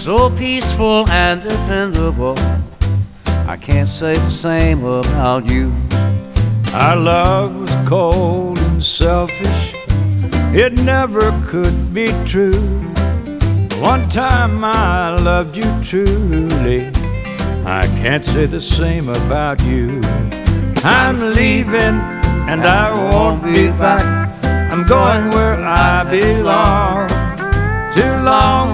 so peaceful and dependable. I can't say the same about you. Our love was cold and selfish, it never could be true. One time I loved you truly, I can't say the same about you. I'm leaving and I won't be back. I'm going where I belong. Too long